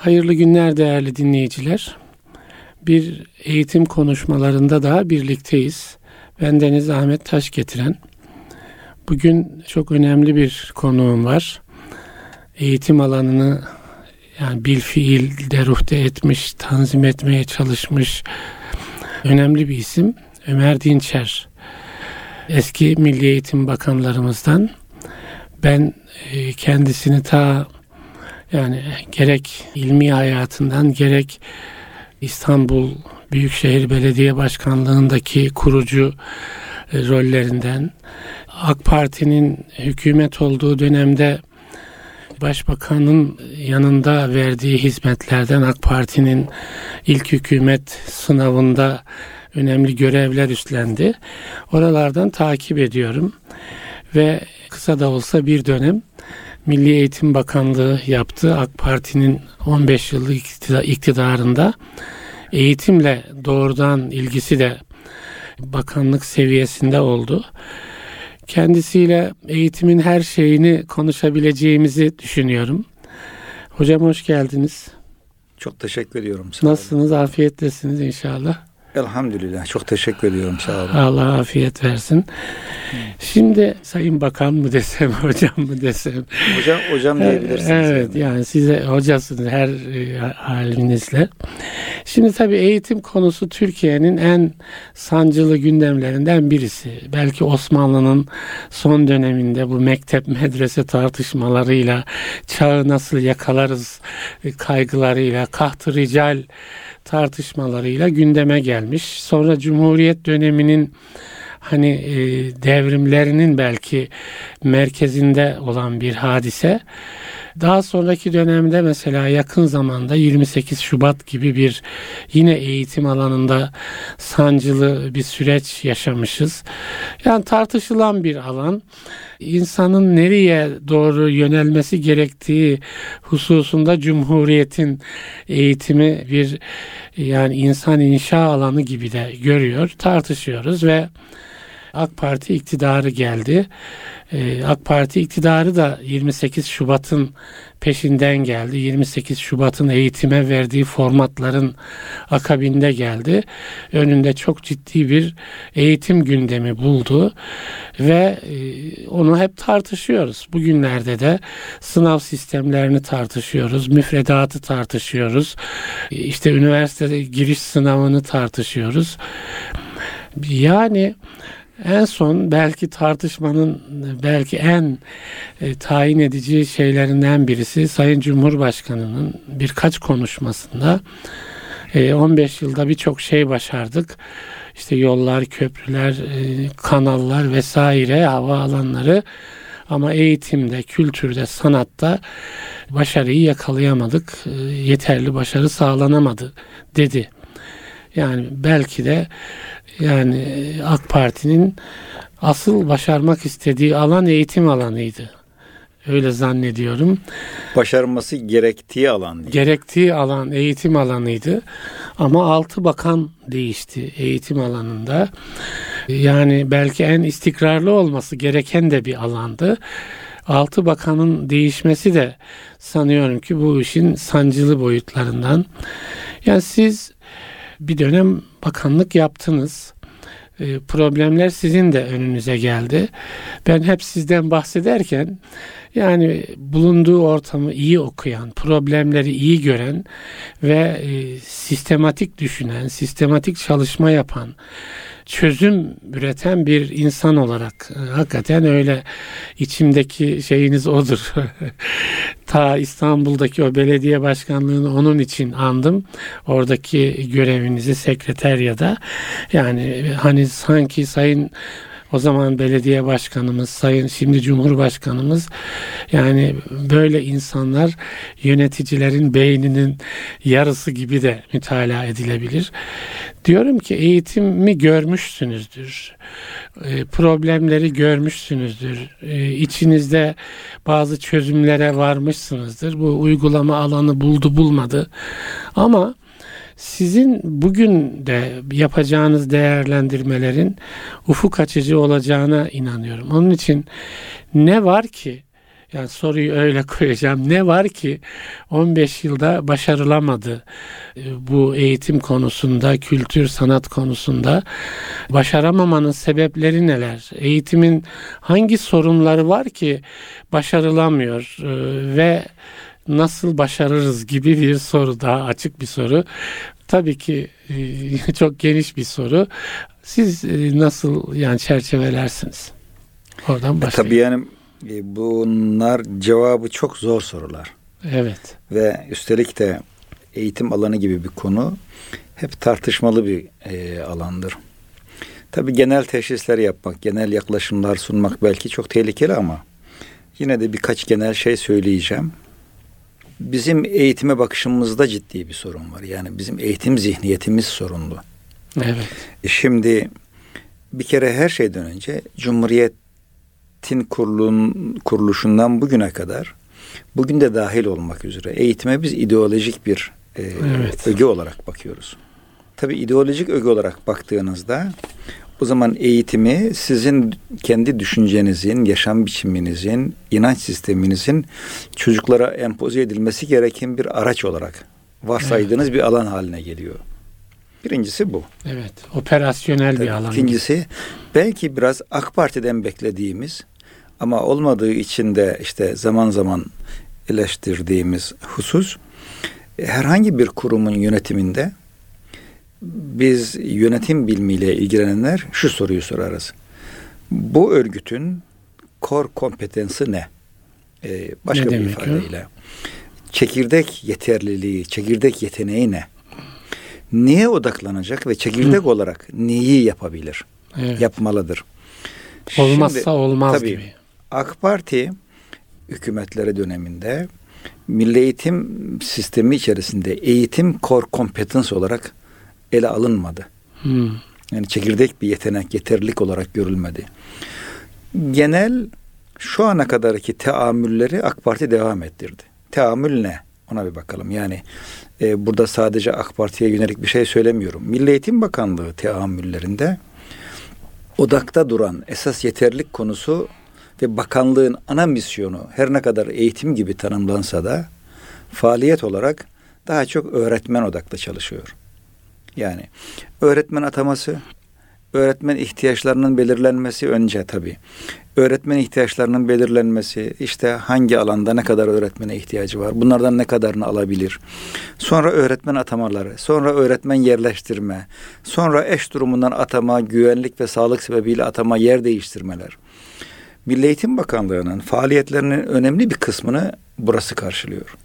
Hayırlı günler değerli dinleyiciler. Bir eğitim konuşmalarında daha birlikteyiz. Bendeniz Ahmet Taşgetiren. Bugün çok önemli bir konuğum var. Eğitim alanını bilfiil deruhte etmiş, tanzim etmeye çalışmış önemli bir isim. Ömer Dinçer. Eski Milli Eğitim Bakanlarımızdan. Ben kendisini gerek ilmi hayatından gerek İstanbul Büyükşehir Belediye Başkanlığındaki kurucu rollerinden, AK Parti'nin hükümet olduğu dönemde Başbakanın yanında verdiği hizmetlerden, AK Parti'nin ilk hükümet sınavında önemli görevler üstlendi. Oralardan takip ediyorum ve kısa da olsa bir dönem Milli Eğitim Bakanlığı yaptı. AK Parti'nin 15 yıllık iktidarında eğitimle doğrudan ilgisi de bakanlık seviyesinde oldu. Kendisiyle eğitimin her şeyini konuşabileceğimizi düşünüyorum. Hocam hoş geldiniz. Çok teşekkür ediyorum. Nasılsınız? Afiyettesiniz inşallah. Elhamdülillah. Çok teşekkür ediyorum. Sağ olun. Allah afiyet versin. Şimdi Sayın Bakan mı desem, hocam mı desem? Hocam diyebilirsiniz. Evet, yani size hocasınız her halinizle. Şimdi tabii eğitim konusu Türkiye'nin en sancılı gündemlerinden birisi. Belki Osmanlı'nın son döneminde bu mektep medrese tartışmalarıyla, çağı nasıl yakalarız kaygılarıyla, kaht-ı rical tartışmalarıyla gündeme gelmiş. Sonra Cumhuriyet döneminin devrimlerinin belki merkezinde olan bir hadise. Daha sonraki dönemde mesela yakın zamanda 28 Şubat gibi bir yine eğitim alanında sancılı bir süreç yaşamışız. Yani tartışılan bir alan. İnsanın nereye doğru yönelmesi gerektiği hususunda Cumhuriyet'in eğitimi bir insan inşa alanı gibi de görüyor, tartışıyoruz ve AK Parti iktidarı geldi. AK Parti iktidarı da 28 Şubat'ın peşinden geldi. 28 Şubat'ın eğitime verdiği formatların akabinde geldi. Önünde çok ciddi bir eğitim gündemi buldu ve onu hep tartışıyoruz. Bugünlerde de sınav sistemlerini tartışıyoruz, müfredatı tartışıyoruz. İşte üniversitede giriş sınavını tartışıyoruz. En son belki tartışmanın en tayin edici şeylerinden birisi Sayın Cumhurbaşkanı'nın birkaç konuşmasında 15 yılda birçok şey başardık. İşte yollar, köprüler, kanallar vesaire, havaalanları, ama eğitimde, kültürde, sanatta başarıyı yakalayamadık. Yeterli başarı sağlanamadı dedi. Yani belki de AK Parti'nin asıl başarmak istediği alan eğitim alanıydı. Öyle zannediyorum. Başarılması gerektiği alan. Gerektiği alan eğitim alanıydı. Ama 6 bakan değişti eğitim alanında. Yani belki en istikrarlı olması gereken de bir alandı. 6 bakanın değişmesi de sanıyorum ki bu işin sancılı boyutlarından. Yani siz bir dönem bakanlık yaptınız. Problemler sizin de önünüze geldi. Ben hep sizden bahsederken bulunduğu ortamı iyi okuyan, problemleri iyi gören ve sistematik düşünen, sistematik çalışma yapan, çözüm üreten bir insan olarak hakikaten öyle içimdeki şeyiniz odur. Ta İstanbul'daki o belediye başkanlığını onun için andım. Oradaki görevinizi sekreteryada. Sanki Sayın o zaman belediye başkanımız, Sayın şimdi Cumhurbaşkanımız, böyle insanlar yöneticilerin beyninin yarısı gibi de mütalaa edilebilir. Diyorum ki eğitimi görmüşsünüzdür. Problemleri görmüşsünüzdür. İçinizde bazı çözümlere varmışsınızdır. Bu uygulama alanı buldu bulmadı. Ama sizin bugün de yapacağınız değerlendirmelerin ufuk açıcı olacağına inanıyorum. Onun için ne var ki Yani soruyu öyle koyacağım. Ne var ki 15 yılda başarılamadı bu eğitim konusunda, kültür, sanat konusunda? Başaramamanın sebepleri neler? Eğitimin hangi sorunları var ki başarılamıyor ve nasıl başarırız gibi bir soru, daha açık bir soru. Tabii ki çok geniş bir soru. Siz nasıl yani çerçevelersiniz? Oradan başlayalım. Tabii yani bunlar cevabı çok zor sorular. Evet. Ve üstelik de eğitim alanı gibi bir konu hep tartışmalı bir alandır. Tabii genel teşhisler yapmak, genel yaklaşımlar sunmak belki çok tehlikeli ama yine de birkaç genel şey söyleyeceğim. Bizim eğitime bakışımızda ciddi bir sorun var. Yani bizim eğitim zihniyetimiz sorunlu. Evet. Şimdi bir kere her şeyden önce Cumhuriyet'in kuruluşundan bugüne kadar, bugün de dahil olmak üzere eğitime biz ideolojik bir evet. öge olarak bakıyoruz. Tabii ideolojik öge olarak baktığınızda o zaman eğitimi sizin kendi düşüncenizin, yaşam biçiminizin, inanç sisteminizin çocuklara empoze edilmesi gereken bir araç olarak varsaydığınız bir alan haline geliyor. Birincisi bu. Evet. Operasyonel Tabii, bir alan. İkincisi belki biraz AK Parti'den beklediğimiz ama olmadığı için de işte zaman zaman eleştirdiğimiz husus, herhangi bir kurumun yönetiminde biz yönetim bilimiyle ilgilenenler şu soruyu sorarız. Bu örgütün core kompetansı ne? Başka bir ifadeyle. Çekirdek yeterliliği, çekirdek yeteneği ne? Neye odaklanacak ve çekirdek olarak neyi yapabilir? Evet. Yapmalıdır. Olmazsa Şimdi, olmaz tabii, gibi. AK Parti hükümetleri döneminde milli eğitim sistemi içerisinde eğitim core competence olarak ele alınmadı. Yani çekirdek bir yetenek, yeterlilik olarak görülmedi. Genel şu ana kadarki teamülleri AK Parti devam ettirdi. Teamül ne? Ona bir bakalım. Yani burada sadece AK Parti'ye yönelik bir şey söylemiyorum. Milli Eğitim Bakanlığı teamüllerinde odakta duran esas yeterlilik konusu ve bakanlığın ana misyonu her ne kadar eğitim gibi tanımlansa da faaliyet olarak daha çok öğretmen odaklı çalışıyor. Yani öğretmen ataması, öğretmen ihtiyaçlarının belirlenmesi önce tabii. Öğretmen ihtiyaçlarının belirlenmesi, işte hangi alanda ne kadar öğretmene ihtiyacı var, bunlardan ne kadarını alabilir. Sonra öğretmen atamaları, sonra öğretmen yerleştirme, sonra eş durumundan atama, güvenlik ve sağlık sebebiyle atama, yer değiştirmeler. Milli Eğitim Bakanlığı'nın faaliyetlerinin önemli bir kısmını burası karşılıyor.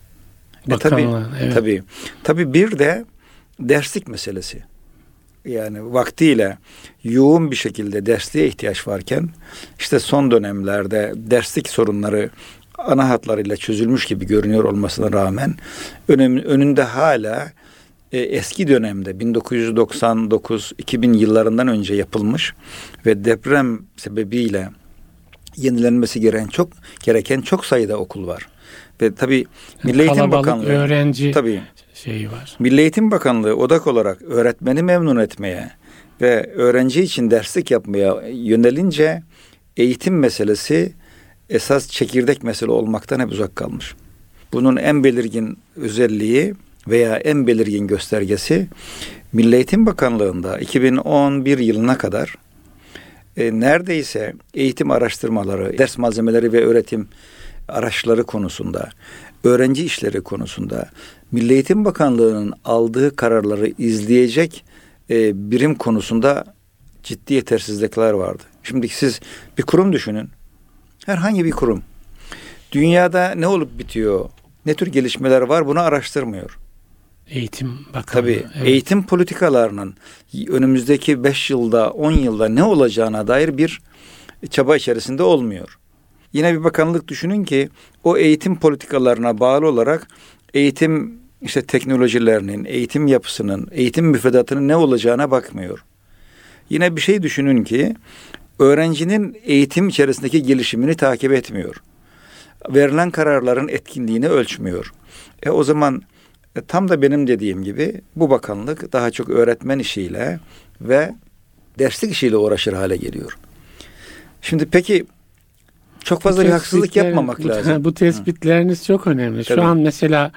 Tabii bir de derslik meselesi. Yani vaktiyle yoğun bir şekilde dersliğe ihtiyaç varken işte son dönemlerde derslik sorunları ana hatlarıyla çözülmüş gibi görünüyor olmasına rağmen önünde hala eski dönemde 1999-2000 yıllarından önce yapılmış ve deprem sebebiyle yenilenmesi gereken çok sayıda okul var. Ve tabii Milli Eğitim Bakanlığı öğrenci şeyi var. Milli Eğitim Bakanlığı odak olarak öğretmeni memnun etmeye ve öğrenci için derslik yapmaya yönelince eğitim meselesi esas çekirdek mesele olmaktan hep uzak kalmış. Bunun en belirgin özelliği veya en belirgin göstergesi Milli Eğitim Bakanlığı'nda 2011 yılına kadar neredeyse eğitim araştırmaları, ders malzemeleri ve öğretim araçları konusunda, öğrenci işleri konusunda Milli Eğitim Bakanlığı'nın aldığı kararları izleyecek birim konusunda ciddi yetersizlikler vardı. Şimdi siz bir kurum düşünün. Herhangi bir kurum. Dünyada ne olup bitiyor, ne tür gelişmeler var bunu araştırmıyor. Eğitim Bakanlığı. Tabii evet. Eğitim politikalarının önümüzdeki 5 yılda, 10 yılda ne olacağına dair bir çaba içerisinde olmuyor. Yine bir bakanlık düşünün ki o eğitim politikalarına bağlı olarak eğitim teknolojilerinin, eğitim yapısının, eğitim müfredatının ne olacağına bakmıyor. Yine bir şey düşünün ki öğrencinin eğitim içerisindeki gelişimini takip etmiyor. Verilen kararların etkinliğini ölçmüyor. O zaman tam da benim dediğim gibi bu bakanlık daha çok öğretmen işiyle ve derslik işiyle uğraşır hale geliyor. Şimdi peki çok fazla bir haksızlık yapmamak lazım. Bu tespitleriniz çok önemli. Tabii. Şu an mesela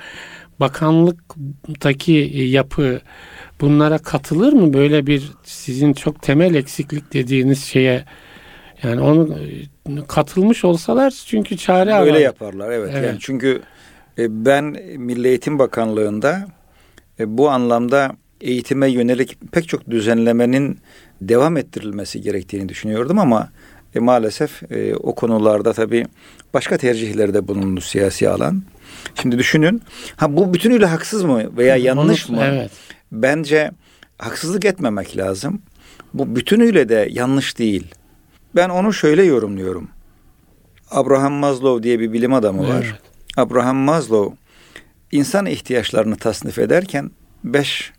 bakanlıktaki yapı bunlara katılır mı? Böyle bir sizin çok temel eksiklik dediğiniz şeye, yani onu katılmış olsalar çünkü çare Öyle arar. yaparlar, evet. Yani çünkü ben Milli Eğitim Bakanlığı'nda bu anlamda eğitime yönelik pek çok düzenlemenin devam ettirilmesi gerektiğini düşünüyordum ama maalesef o konularda tabii başka tercihlerde bulundu siyasi alan. Şimdi düşünün, bu bütünüyle haksız mı veya yanlış mı? Evet. Bence haksızlık etmemek lazım. Bu bütünüyle de yanlış değil. Ben onu şöyle yorumluyorum. Abraham Maslow diye bir bilim adamı var. Evet. Abraham Maslow insan ihtiyaçlarını tasnif ederken 5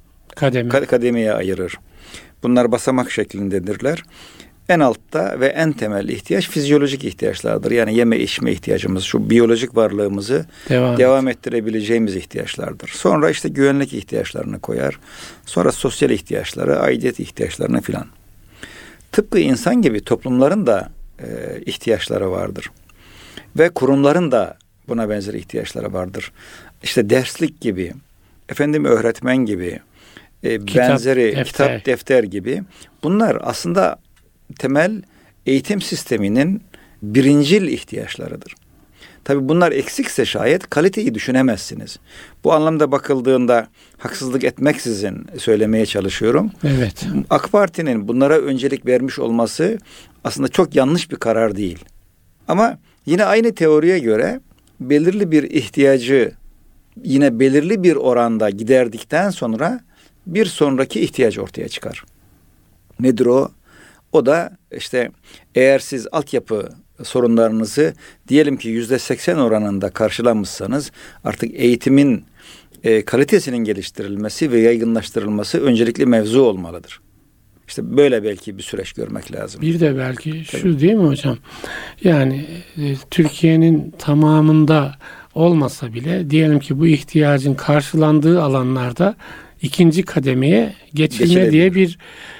kademeye ayırır. Bunlar basamak şeklindedirler. En altta ve en temel ihtiyaç fizyolojik ihtiyaçlardır. Yani yeme içme ihtiyacımız, şu biyolojik varlığımızı devam ettirebileceğimiz ihtiyaçlardır. Sonra işte güvenlik ihtiyaçlarını koyar. Sonra sosyal ihtiyaçları, aidiyet ihtiyaçlarını filan. Tıpkı insan gibi toplumların da ihtiyaçları vardır. Ve kurumların da buna benzer ihtiyaçları vardır. İşte derslik gibi, öğretmen gibi, benzeri kitap, defter gibi. Bunlar aslında temel eğitim sisteminin birincil ihtiyaçlarıdır. Tabii bunlar eksikse şayet kaliteyi düşünemezsiniz. Bu anlamda bakıldığında haksızlık etmeksizin söylemeye çalışıyorum. Evet. AK Parti'nin bunlara öncelik vermiş olması aslında çok yanlış bir karar değil. Ama yine aynı teoriye göre belirli bir ihtiyacı yine belirli bir oranda giderdikten sonra bir sonraki ihtiyaç ortaya çıkar. Nedir o? O da işte eğer siz altyapı sorunlarınızı diyelim ki %80 oranında karşılamışsanız artık eğitimin kalitesinin geliştirilmesi ve yaygınlaştırılması öncelikli mevzu olmalıdır. İşte böyle belki bir süreç görmek lazım. Bir de belki şu değil mi hocam? Yani Türkiye'nin tamamında olmasa bile diyelim ki bu ihtiyacın karşılandığı alanlarda ikinci kademeye geçilme diye bir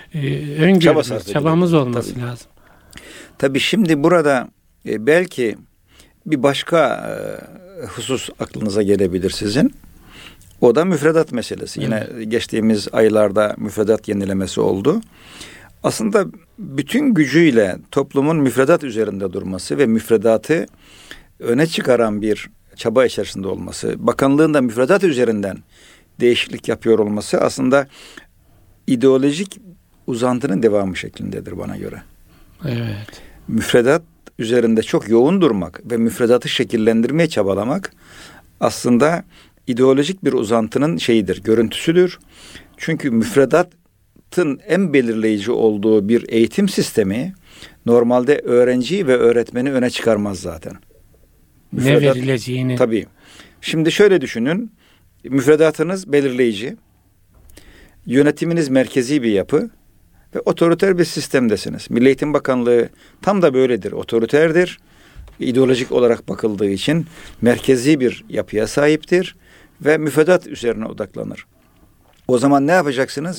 çabamız olması lazım. Tabii şimdi burada belki bir başka husus aklınıza gelebilir sizin. O da müfredat meselesi. Yine geçtiğimiz aylarda müfredat yenilemesi oldu. Aslında bütün gücüyle toplumun müfredat üzerinde durması ve müfredatı öne çıkaran bir çaba içerisinde olması, bakanlığın da müfredat üzerinden değişiklik yapıyor olması aslında ideolojik uzantının devamı şeklindedir bana göre. Evet. Müfredat üzerinde çok yoğun durmak ve müfredatı şekillendirmeye çabalamak aslında ideolojik bir uzantının görüntüsüdür. Çünkü müfredatın en belirleyici olduğu bir eğitim sistemi normalde öğrenciyi ve öğretmeni öne çıkarmaz zaten. Ne verileceğini. Tabii. Şimdi şöyle düşünün. Müfredatınız belirleyici. Yönetiminiz merkezi bir yapı ve otoriter bir sistemdesiniz. Milli Eğitim Bakanlığı tam da böyledir. Otoriterdir. İdeolojik olarak bakıldığı için merkezi bir yapıya sahiptir ve müfredat üzerine odaklanır. O zaman ne yapacaksınız?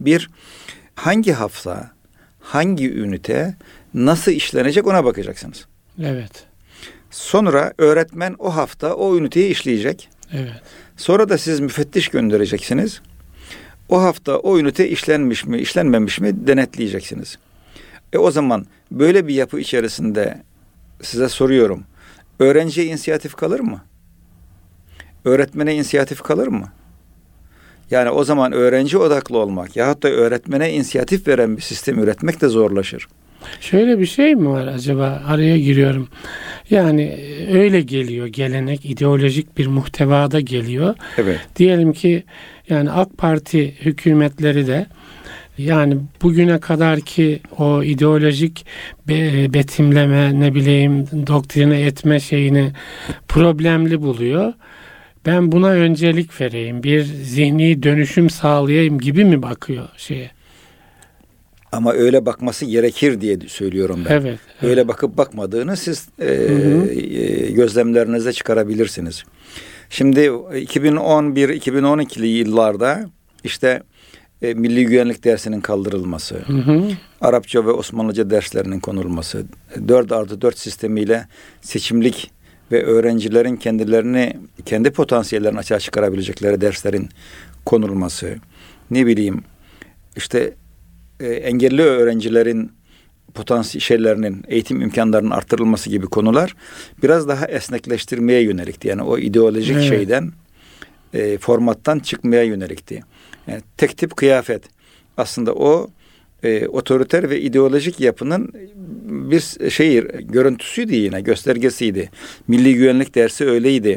Hangi hafta, hangi ünite nasıl işlenecek ona bakacaksınız. Evet. Sonra öğretmen o hafta o üniteyi işleyecek. Evet. Sonra da siz müfettiş göndereceksiniz. O hafta o ünite işlenmiş mi, işlenmemiş mi denetleyeceksiniz. O zaman böyle bir yapı içerisinde size soruyorum. Öğrenciye inisiyatif kalır mı? Öğretmene inisiyatif kalır mı? Yani o zaman öğrenci odaklı olmak yahut da öğretmene inisiyatif veren bir sistem üretmek de zorlaşır. Şöyle bir şey mi var acaba? Araya giriyorum. Yani öyle geliyor gelenek, ideolojik bir muhtevada geliyor. Evet. Diyelim ki yani AK Parti hükümetleri de yani bugüne kadarki o ideolojik betimleme, doktrine etme şeyini problemli buluyor. Ben buna öncelik vereyim, bir zihni dönüşüm sağlayayım gibi mi bakıyor şeye? Ama öyle bakması gerekir diye söylüyorum ben. Evet. Öyle bakıp bakmadığını siz gözlemlerinizde çıkarabilirsiniz. Şimdi 2011-2012'li yıllarda işte milli güvenlik dersinin kaldırılması, Arapça ve Osmanlıca derslerinin konulması, 4+4 sistemiyle seçimlik ve öğrencilerin kendilerini, kendi potansiyellerini açığa çıkarabilecekleri derslerin konulması, ne bileyim işte engelli öğrencilerin potansiyellerinin, eğitim imkanlarının artırılması gibi konular biraz daha esnekleştirmeye yönelikti. Yani o ideolojik şeyden, formattan çıkmaya yönelikti. Yani tek tip kıyafet aslında o otoriter ve ideolojik yapının bir görüntüsüydü, yine göstergesiydi. Milli güvenlik dersi öyleydi.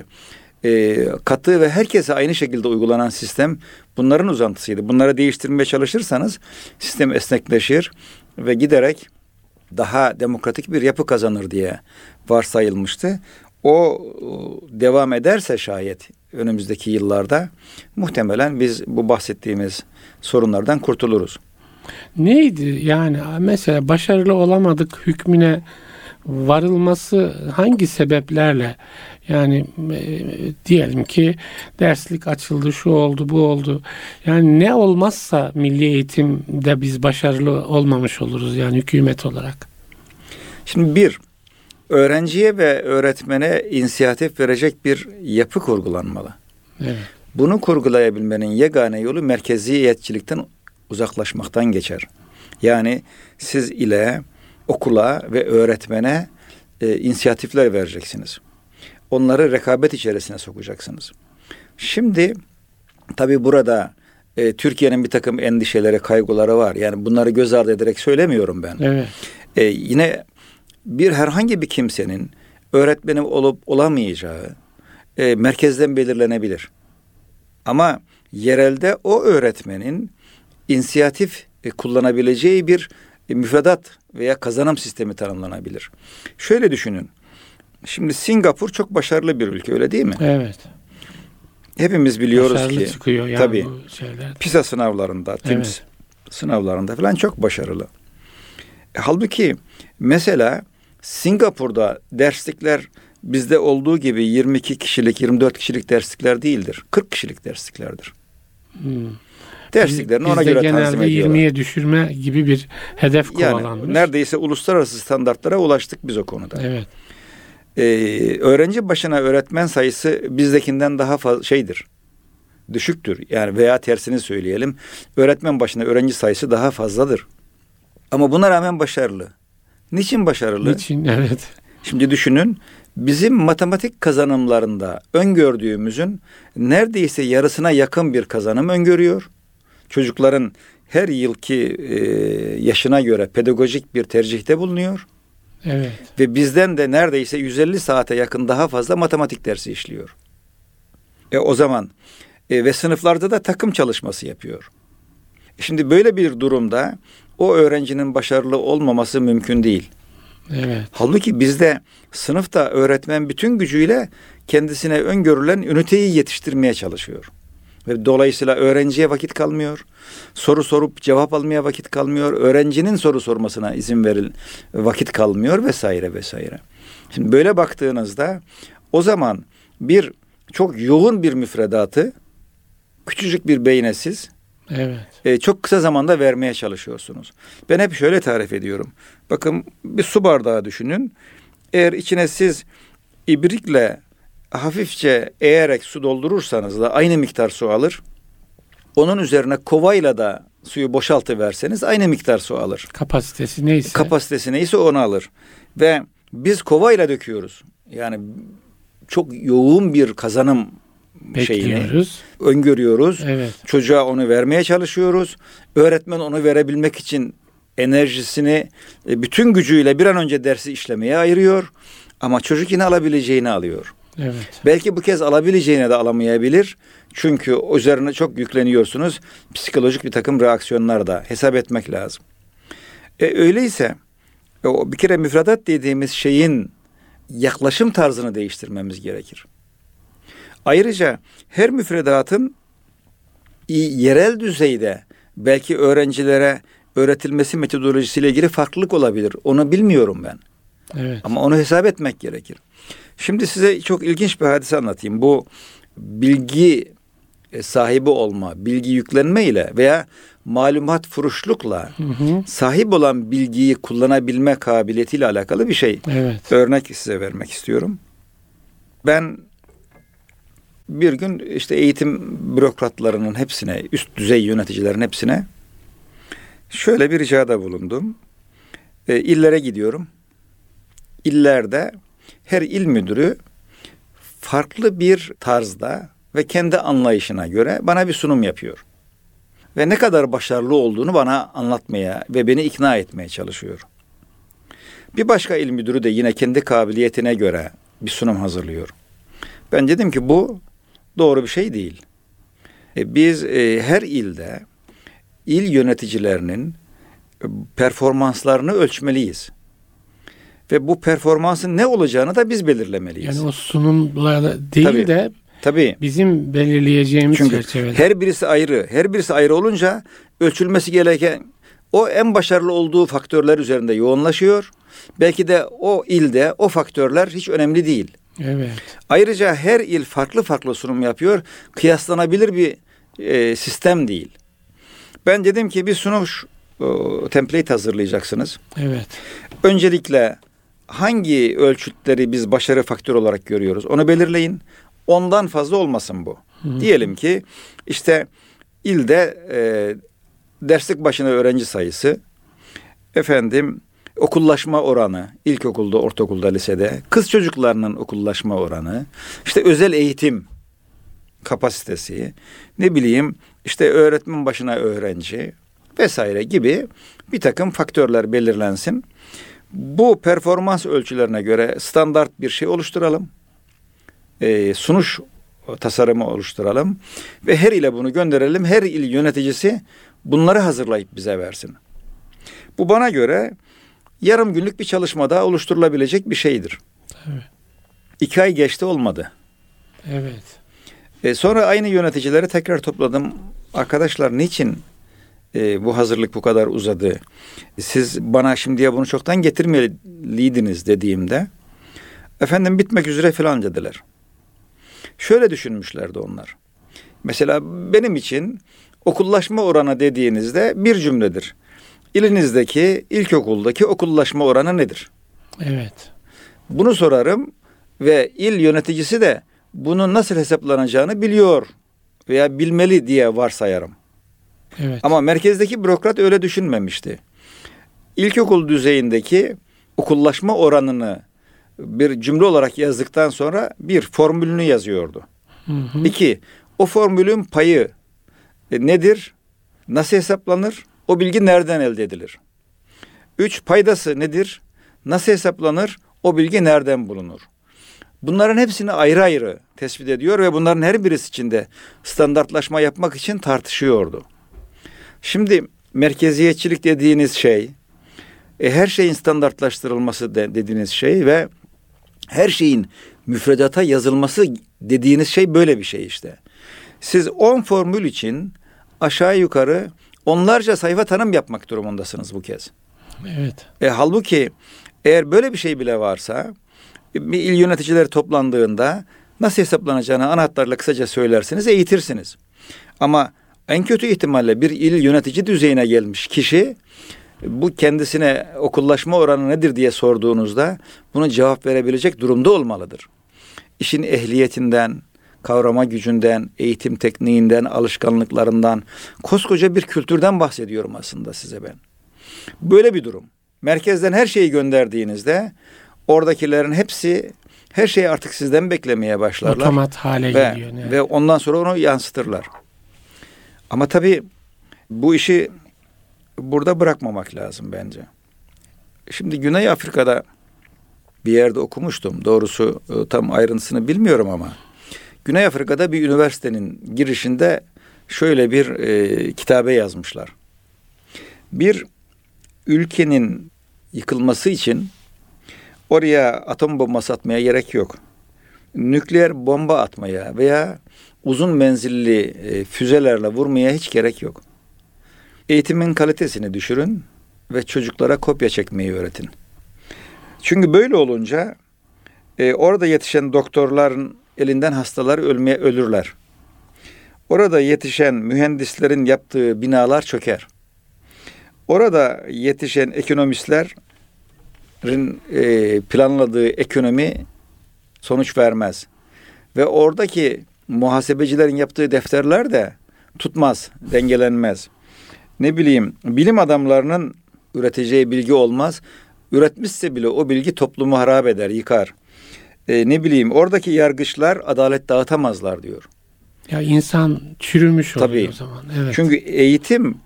Katı ve herkese aynı şekilde uygulanan sistem bunların uzantısıydı. Bunları değiştirmeye çalışırsanız sistem esnekleşir ve giderek daha demokratik bir yapı kazanır diye varsayılmıştı. O devam ederse şayet önümüzdeki yıllarda muhtemelen biz bu bahsettiğimiz sorunlardan kurtuluruz. Neydi yani mesela başarılı olamadık hükmüne varılması hangi sebeplerle? Yani diyelim ki derslik açıldı, şu oldu, bu oldu. Yani ne olmazsa milli eğitimde biz başarılı olmamış oluruz yani hükümet olarak. Şimdi öğrenciye ve öğretmene inisiyatif verecek bir yapı kurgulanmalı. Evet. Bunu kurgulayabilmenin yegane yolu merkeziyetçilikten uzaklaşmaktan geçer. Yani siz ile okula ve öğretmene inisiyatifler vereceksiniz. Onları rekabet içerisine sokacaksınız. Şimdi tabii burada Türkiye'nin bir takım endişeleri, kaygıları var. Yani bunları göz ardı ederek söylemiyorum ben. Evet. Yine herhangi bir kimsenin öğretmeni olup olamayacağı merkezden belirlenebilir. Ama yerelde o öğretmenin inisiyatif kullanabileceği bir müfredat veya kazanım sistemi tanımlanabilir. Şöyle düşünün. Şimdi Singapur çok başarılı bir ülke, öyle değil mi? Evet. Hepimiz biliyoruz başarılı ki çıkıyor yani tabii bu şeyler. PISA sınavlarında, TIMSS sınavlarında falan çok başarılı. Halbuki mesela Singapur'da derslikler bizde olduğu gibi 22 kişilik, 24 kişilik derslikler değildir. 40 kişilik dersliklerdir. Dersliklerini ona göre tanzim ediyorlar. 20'ye düşürme gibi bir hedef kovalanmış. Yani neredeyse uluslararası standartlara ulaştık biz o konuda. Evet. Öğrenci başına öğretmen sayısı bizdekinden daha düşüktür. Yani veya tersini söyleyelim. Öğretmen başına öğrenci sayısı daha fazladır. Ama buna rağmen başarılı. Niçin başarılı? Niçin? Evet. Şimdi düşünün, bizim matematik kazanımlarında öngördüğümüzün neredeyse yarısına yakın bir kazanım öngörüyor. Çocukların her yılki yaşına göre pedagojik bir tercihte bulunuyor. Evet. Ve bizden de neredeyse 150 saate yakın daha fazla matematik dersi işliyor. O zaman ve sınıflarda da takım çalışması yapıyor. Şimdi böyle bir durumda o öğrencinin başarılı olmaması mümkün değil. Evet. Halbuki bizde sınıfta öğretmen bütün gücüyle kendisine öngörülen üniteyi yetiştirmeye çalışıyor. Ve dolayısıyla öğrenciye vakit kalmıyor. Soru sorup cevap almaya vakit kalmıyor. Öğrencinin soru sormasına vakit kalmıyor vesaire vesaire. Şimdi böyle baktığınızda o zaman çok yoğun bir müfredatı küçücük bir beyne siz çok kısa zamanda vermeye çalışıyorsunuz. Ben hep şöyle tarif ediyorum. Bakın bir su bardağı düşünün. Eğer içine siz ibrikle hafifçe eğerek su doldurursanız da aynı miktar su alır. Onun üzerine kovayla da suyu boşaltıverseniz aynı miktar su alır. Kapasitesi neyse onu alır. Ve biz kovayla döküyoruz. Yani çok yoğun bir kazanım öngörüyoruz. Evet. Çocuğa onu vermeye çalışıyoruz. Öğretmen onu verebilmek için enerjisini bütün gücüyle bir an önce dersi işlemeye ayırıyor. Ama çocuk yine alabileceğini alıyor. Evet. Belki bu kez alabileceğine de alamayabilir. Çünkü üzerine çok yükleniyorsunuz. Psikolojik bir takım reaksiyonlar da hesap etmek lazım. Öyleyse bir kere müfredat dediğimiz şeyin yaklaşım tarzını değiştirmemiz gerekir. Ayrıca her müfredatın yerel düzeyde belki öğrencilere öğretilmesi metodolojisiyle ilgili farklılık olabilir. Onu bilmiyorum ben. Evet. Ama onu hesap etmek gerekir. Şimdi size çok ilginç bir hadise anlatayım. Bu bilgi sahibi olma, bilgi yüklenme ile veya malumat furuşlukla sahip olan bilgiyi kullanabilme kabiliyetiyle alakalı bir şey. Evet. Örnek size vermek istiyorum. Ben bir gün işte eğitim bürokratlarının hepsine, üst düzey yöneticilerin hepsine şöyle bir ricada bulundum. İllere gidiyorum. İllerde her il müdürü farklı bir tarzda ve kendi anlayışına göre bana bir sunum yapıyor. Ve ne kadar başarılı olduğunu bana anlatmaya ve beni ikna etmeye çalışıyor. Bir başka il müdürü de yine kendi kabiliyetine göre bir sunum hazırlıyor. Ben dedim ki bu doğru bir şey değil. Biz her ilde il yöneticilerinin performanslarını ölçmeliyiz. Ve bu performansın ne olacağını da biz belirlemeliyiz. Yani o sunumla değil tabii. Bizim belirleyeceğimiz çünkü çerçevede. her birisi ayrı. Her birisi ayrı olunca ölçülmesi gereken o en başarılı olduğu faktörler üzerinde yoğunlaşıyor. Belki de o ilde o faktörler hiç önemli değil. Evet. Ayrıca her il farklı farklı sunum yapıyor. Kıyaslanabilir bir sistem değil. Ben dedim ki bir sunum template hazırlayacaksınız. Evet. Öncelikle hangi ölçütleri biz başarı faktörü olarak görüyoruz? Onu belirleyin. Ondan fazla olmasın bu. Diyelim ki işte ilde derslik başına öğrenci sayısı, okullaşma oranı, ilkokulda, ortaokulda, lisede, kız çocuklarının okullaşma oranı, işte özel eğitim kapasitesi, işte öğretmen başına öğrenci vesaire gibi bir takım faktörler belirlensin. Bu performans ölçülerine göre standart bir şey oluşturalım. Sunuş tasarımı oluşturalım ve her ile bunu gönderelim. Her il yöneticisi bunları hazırlayıp bize versin. Bu bana göre yarım günlük bir çalışmada oluşturulabilecek bir şeydir. Evet. 2 ay geçti, olmadı. Evet. Sonra aynı yöneticileri tekrar topladım. Arkadaşlar niçin bu hazırlık bu kadar uzadı? Siz bana şimdiye bunu çoktan getirmeliydiniz dediğimde bitmek üzere falan dediler. Şöyle düşünmüşlerdi onlar. Mesela benim için okullaşma oranı dediğinizde bir cümledir. İlinizdeki ilkokuldaki okullaşma oranı nedir? Evet. Bunu sorarım ve il yöneticisi de bunun nasıl hesaplanacağını biliyor veya bilmeli diye varsayarım. Evet. Ama merkezdeki bürokrat öyle düşünmemişti. İlkokul düzeyindeki okullaşma oranını bir cümle olarak yazdıktan sonra bir formülünü yazıyordu. 2, o formülün payı nedir? Nasıl hesaplanır? O bilgi nereden elde edilir? 3, paydası nedir? Nasıl hesaplanır? O bilgi nereden bulunur? Bunların hepsini ayrı ayrı tespit ediyor ve bunların her birisi için de standartlaşma yapmak için tartışıyordu. Şimdi merkeziyetçilik dediğiniz şey, her şeyin standartlaştırılması dediğiniz şey ve her şeyin müfredata yazılması dediğiniz şey böyle bir şey işte. Siz 10 formül için aşağı yukarı onlarca sayfa tanım yapmak durumundasınız bu kez. Evet. Halbuki eğer böyle bir şey bile varsa bir il yöneticileri toplandığında nasıl hesaplanacağını ana hatlarıyla kısaca söylersiniz, eğitirsiniz. Ama en kötü ihtimalle bir il yönetici düzeyine gelmiş kişi bu kendisine okullaşma oranı nedir diye sorduğunuzda buna cevap verebilecek durumda olmalıdır. İşin ehliyetinden, kavrama gücünden, eğitim tekniğinden, alışkanlıklarından, koskoca bir kültürden bahsediyorum aslında size ben. Böyle bir durum. Merkezden her şeyi gönderdiğinizde oradakilerin hepsi her şeyi artık sizden beklemeye başlarlar. Otomat hale geliyor. Yani. Ve ondan sonra onu yansıtırlar. Ama tabii bu işi burada bırakmamak lazım bence. Şimdi Güney Afrika'da bir yerde okumuştum. Doğrusu tam ayrıntısını bilmiyorum ama Güney Afrika'da bir üniversitenin girişinde şöyle bir kitabe yazmışlar. Bir ülkenin yıkılması için oraya atom bombası atmaya gerek yok. Nükleer bomba atmaya veya uzun menzilli füzelerle vurmaya hiç gerek yok. Eğitimin kalitesini düşürün ve çocuklara kopya çekmeyi öğretin. Çünkü böyle olunca orada yetişen doktorların elinden hastalar ölürler. Orada yetişen mühendislerin yaptığı binalar çöker. Orada yetişen ekonomistlerin planladığı ekonomi sonuç vermez. Ve oradaki muhasebecilerin yaptığı defterler de tutmaz, dengelenmez. Ne bileyim, bilim adamlarının üreteceği bilgi olmaz. Üretmişse bile o bilgi toplumu harap eder, yıkar. Ne bileyim, oradaki yargıçlar adalet dağıtamazlar diyor. Ya insan çürümüş oluyor tabii, o zaman. Evet. Çünkü eğitim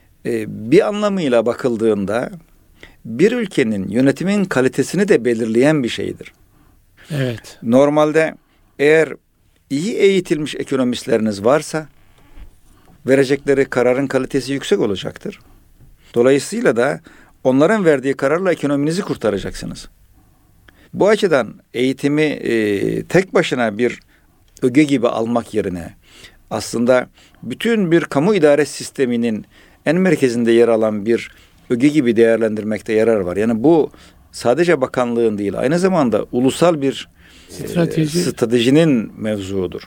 bir anlamıyla bakıldığında bir ülkenin yönetimin kalitesini de belirleyen bir şeydir. Evet. Normalde eğer iyi eğitilmiş ekonomistleriniz varsa verecekleri kararın kalitesi yüksek olacaktır. Dolayısıyla da onların verdiği kararla ekonominizi kurtaracaksınız. Bu açıdan eğitimi tek başına bir öge gibi almak yerine aslında bütün bir kamu idare sisteminin en merkezinde yer alan bir öge gibi değerlendirmekte yarar var. Yani bu sadece bakanlığın değil, aynı zamanda ulusal bir stratejinin mevzuudur.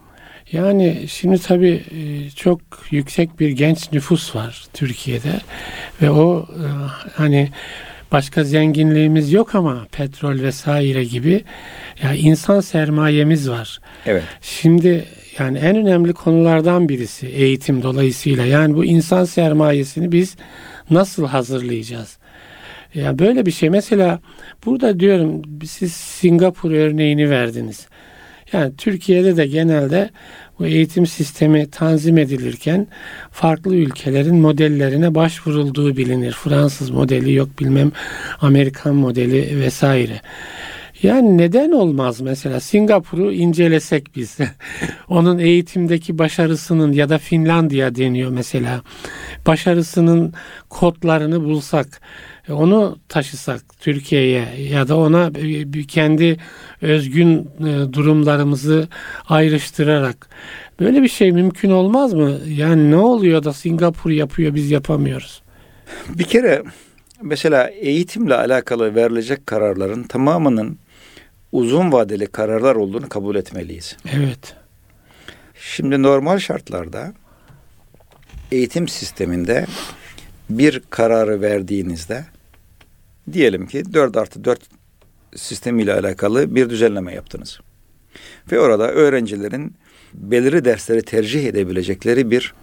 Yani şimdi tabii çok yüksek bir genç nüfus var Türkiye'de ve o hani başka zenginliğimiz yok ama petrol vesaire gibi ya insan sermayemiz var. Evet. Şimdi yani en önemli konulardan birisi eğitim dolayısıyla yani bu insan sermayesini biz nasıl hazırlayacağız? Ya böyle bir şey mesela burada diyorum siz Singapur örneğini verdiniz. Yani Türkiye'de de genelde bu eğitim sistemi tanzim edilirken farklı ülkelerin modellerine başvurulduğu bilinir. Fransız modeli yok bilmem Amerikan modeli vesaire. Yani neden olmaz mesela Singapur'u incelesek biz. Onun eğitimdeki başarısının ya da Finlandiya deniyor mesela. Başarısının kodlarını bulsak, onu taşısak Türkiye'ye ya da ona kendi özgün durumlarımızı ayrıştırarak böyle bir şey mümkün olmaz mı? Yani ne oluyor da Singapur yapıyor biz yapamıyoruz? Bir kere mesela eğitimle alakalı verilecek kararların tamamının uzun vadeli kararlar olduğunu kabul etmeliyiz. Evet. Şimdi normal şartlarda eğitim sisteminde bir kararı verdiğinizde diyelim ki 4+4 sistemiyle alakalı bir düzenleme yaptınız. Ve orada öğrencilerin belirli dersleri tercih edebilecekleri bir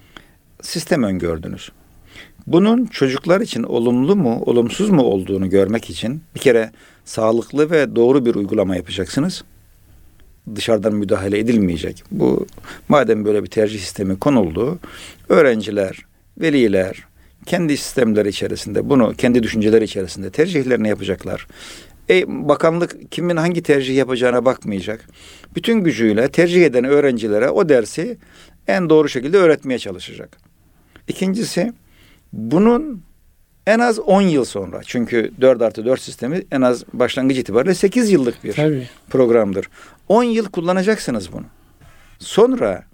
sistem öngördünüz. Bunun çocuklar için olumlu mu, olumsuz mu olduğunu görmek için bir kere sağlıklı ve doğru bir uygulama yapacaksınız. Dışarıdan müdahale edilmeyecek. Bu madem böyle bir tercih sistemi konuldu, öğrenciler, veliler kendi sistemleri içerisinde bunu kendi düşünceleri içerisinde tercihlerini yapacaklar. Bakanlık kimin hangi tercih yapacağına bakmayacak. Bütün gücüyle tercih eden öğrencilere o dersi en doğru şekilde öğretmeye çalışacak. İkincisi, bunun en az 10 yıl sonra, çünkü 4+4 sistemi en az başlangıç itibariyle 8 yıllık bir programdır. 10 yıl kullanacaksınız bunu. Sonra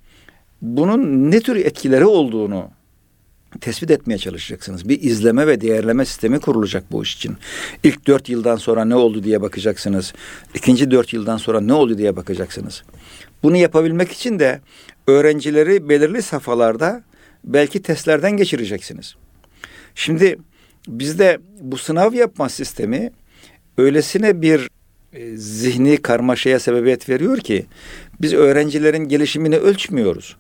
bunun ne tür etkileri olduğunu tespit etmeye çalışacaksınız. Bir izleme ve değerleme sistemi kurulacak bu iş için. İlk 4 yıldan sonra ne oldu diye bakacaksınız. İkinci 4 yıldan sonra ne oldu diye bakacaksınız. Bunu yapabilmek için de öğrencileri belirli safhalarda belki testlerden geçireceksiniz. Şimdi bizde bu sınav yapma sistemi öylesine bir zihni karmaşaya sebebiyet veriyor ki biz öğrencilerin gelişimini ölçmüyoruz.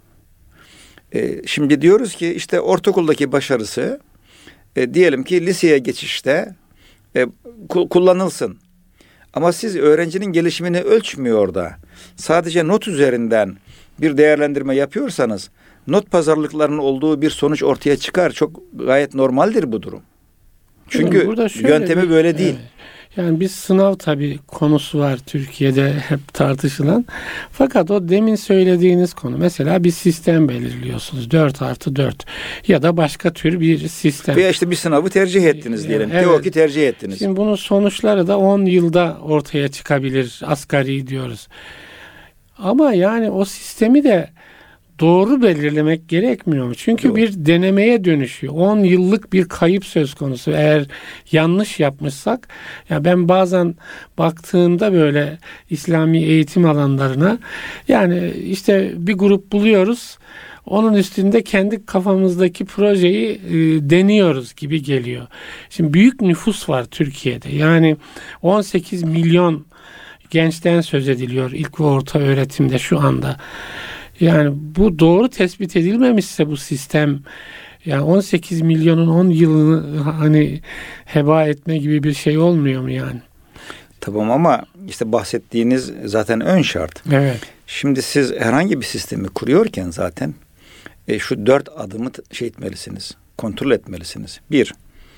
Şimdi diyoruz ki işte ortaokuldaki başarısı diyelim ki liseye geçişte kullanılsın. Ama siz öğrencinin gelişimini ölçmüyor da sadece not üzerinden bir değerlendirme yapıyorsanız not pazarlıklarının olduğu bir sonuç ortaya çıkar. Çok gayet normaldir bu durum. Çünkü yöntemi böyle değil. Evet. Yani bir sınav tabii konusu var Türkiye'de hep tartışılan. Fakat o demin söylediğiniz konu mesela bir sistem belirliyorsunuz. 4+4 ya da başka tür bir sistem. Veya işte bir sınavı tercih ettiniz diyelim. Evet. Teoki tercih ettiniz. Şimdi bunun sonuçları da 10 yılda ortaya çıkabilir. Asgari diyoruz. Ama yani o sistemi de doğru belirlemek gerekmiyor mu? Çünkü bir denemeye dönüşüyor. 10 yıllık bir kayıp söz konusu. Eğer yanlış yapmışsak, ya ben bazen baktığımda böyle İslami eğitim alanlarına, yani işte bir grup buluyoruz. Onun üstünde kendi kafamızdaki projeyi deniyoruz gibi geliyor. Şimdi büyük nüfus var Türkiye'de. Yani 18 milyon gençten söz ediliyor ilk ve orta öğretimde şu anda. Yani bu doğru tespit edilmemişse bu sistem, yani 18 milyonun 10 yılını hani heba etme gibi bir şey olmuyor mu yani? Tamam ama işte bahsettiğiniz zaten ön şart. Evet. Şimdi siz herhangi bir sistemi kuruyorken zaten şu 4 adımı etmelisiniz, kontrol etmelisiniz. 1,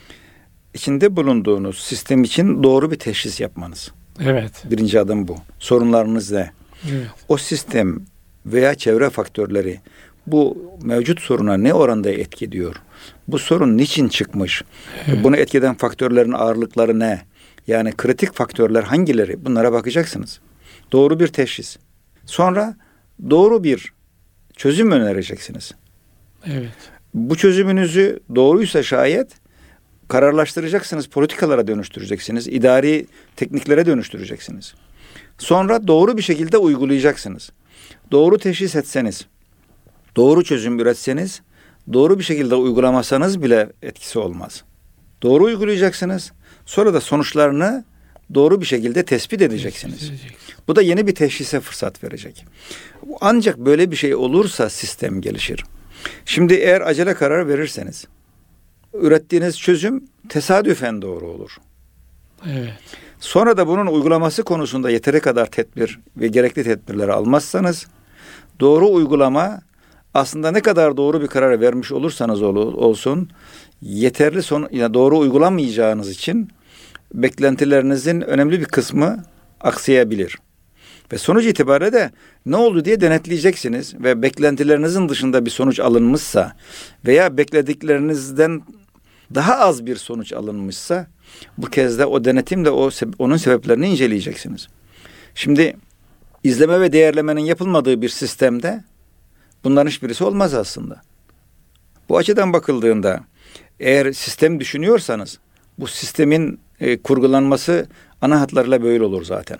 içinde bulunduğunuz sistem için doğru bir teşhis yapmanız. Evet. Birinci adım bu. Sorunlarınız ne? Evet. O sistem veya çevre faktörleri bu mevcut soruna ne oranda etki ediyor? Bu sorun niçin çıkmış? Evet. Bunu etki eden faktörlerin ağırlıkları ne? Yani kritik faktörler hangileri? Bunlara bakacaksınız. Doğru bir teşhis. Sonra doğru bir çözüm önereceksiniz. Evet. Bu çözümünüzü doğruysa şayet kararlaştıracaksınız, politikalara dönüştüreceksiniz, idari tekniklere dönüştüreceksiniz. Sonra doğru bir şekilde uygulayacaksınız. Doğru teşhis etseniz, doğru çözüm üretseniz, doğru bir şekilde uygulamasanız bile etkisi olmaz. Doğru uygulayacaksınız, sonra da sonuçlarını doğru bir şekilde tespit edeceksiniz. Bu da yeni bir teşhise fırsat verecek. Ancak böyle bir şey olursa sistem gelişir. Şimdi eğer acele karar verirseniz, ürettiğiniz çözüm tesadüfen doğru olur. Evet. Sonra da bunun uygulaması konusunda yeteri kadar tedbir ve gerekli tedbirleri almazsanız, doğru uygulama aslında ne kadar doğru bir karar vermiş olursanız olsun, yeterli yani doğru uygulamayacağınız için beklentilerinizin önemli bir kısmı aksayabilir. Ve sonuç itibariyle de ne oldu diye denetleyeceksiniz ve beklentilerinizin dışında bir sonuç alınmışsa veya beklediklerinizden daha az bir sonuç alınmışsa bu kez de o denetimle onun sebeplerini inceleyeceksiniz. Şimdi izleme ve değerlemenin yapılmadığı bir sistemde bunların hiçbirisi olmaz aslında. Bu açıdan bakıldığında eğer sistem düşünüyorsanız bu sistemin kurgulanması ana hatlarıyla böyle olur zaten.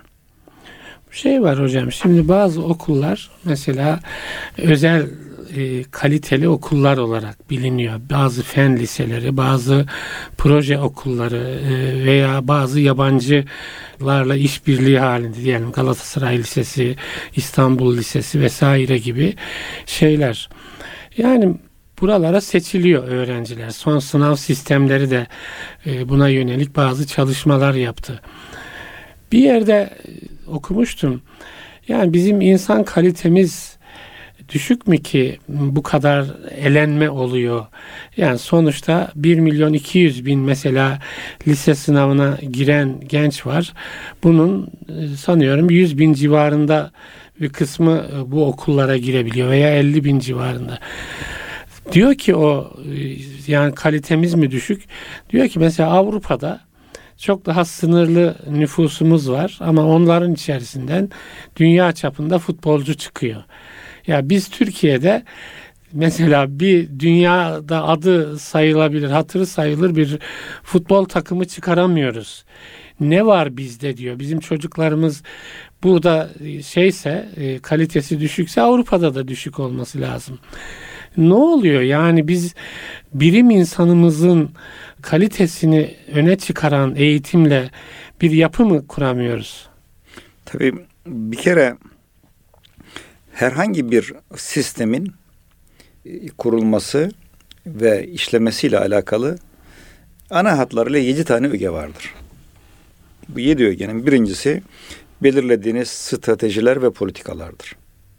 Şey var hocam, şimdi bazı okullar mesela özel kaliteli okullar olarak biliniyor. Bazı fen liseleri, bazı proje okulları veya bazı yabancılarla işbirliği halinde, diyelim Galatasaray Lisesi, İstanbul Lisesi vesaire gibi şeyler. Yani buralara seçiliyor öğrenciler. Son sınav sistemleri de buna yönelik bazı çalışmalar yaptı. Bir yerde okumuştum. Yani bizim insan kalitemiz düşük mü ki bu kadar elenme oluyor? Yani sonuçta 1.200.000 mesela lise sınavına giren genç var. Bunun sanıyorum 100.000 civarında bir kısmı bu okullara girebiliyor veya 50.000 civarında. Diyor ki o, yani kalitemiz mi düşük? Diyor ki mesela Avrupa'da çok daha sınırlı nüfusumuz var ama onların içerisinden dünya çapında futbolcu çıkıyor. Ya biz Türkiye'de mesela bir dünyada adı sayılabilir, hatırı sayılır bir futbol takımı çıkaramıyoruz. Ne var bizde diyor. Bizim çocuklarımız burada kalitesi düşükse Avrupa'da da düşük olması lazım. Ne oluyor? Yani biz bilim insanımızın kalitesini öne çıkaran eğitimle bir yapı mı kuramıyoruz? Tabii bir kere herhangi bir sistemin kurulması ve işlemesiyle alakalı ana hatlarıyla 7 tane öge vardır. Bu 7 ögenin birincisi belirlediğiniz stratejiler ve politikalardır.